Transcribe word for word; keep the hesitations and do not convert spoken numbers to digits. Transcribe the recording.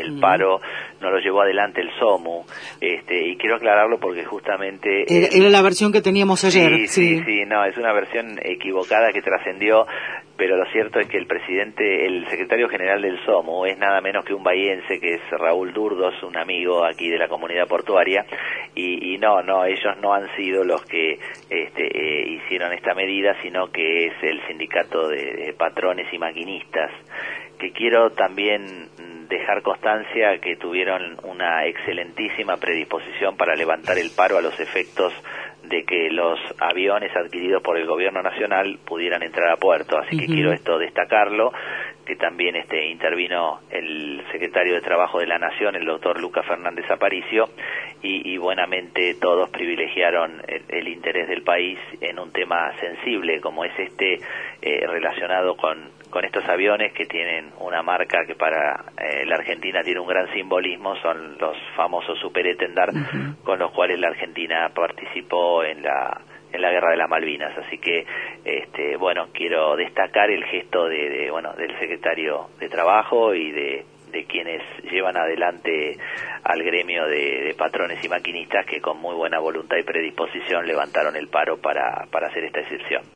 el uh-huh. paro no lo llevó adelante el SOMU, este, y quiero aclararlo porque justamente... Era, el, era la versión que teníamos ayer. Sí, sí, sí, sí, no, es una versión equivocada que trascendió, pero lo cierto es que el presidente, el secretario general del SOMU es nada menos que un bahiense, que es Raúl Durdos, un amigo aquí de la comunidad portuaria, y, y no, no, ellos no han sido los que este, eh, hicieron esta medida, sino que es el sindicato de, de patrones y maquinistas, que quiero también dejar constancia que tuvieron una excelentísima predisposición para levantar el paro a los efectos de que los aviones adquiridos por el gobierno nacional pudieran entrar a puerto, así uh-huh. que quiero esto destacarlo, que también este intervino el secretario de Trabajo de la Nación, el doctor Lucas Fernández Aparicio, y, y buenamente todos privilegiaron el, el interés del país en un tema sensible como es este, eh, relacionado con, con estos aviones que tienen una marca que para eh, la Argentina tiene un gran simbolismo, son los famosos Super Étendard, uh-huh. con los cuales la Argentina participó en la en la guerra de las Malvinas, así que este bueno, quiero destacar el gesto de, de bueno del secretario de Trabajo y de, de quienes llevan adelante al gremio de, de patrones y maquinistas que con muy buena voluntad y predisposición levantaron el paro para, para hacer esta excepción.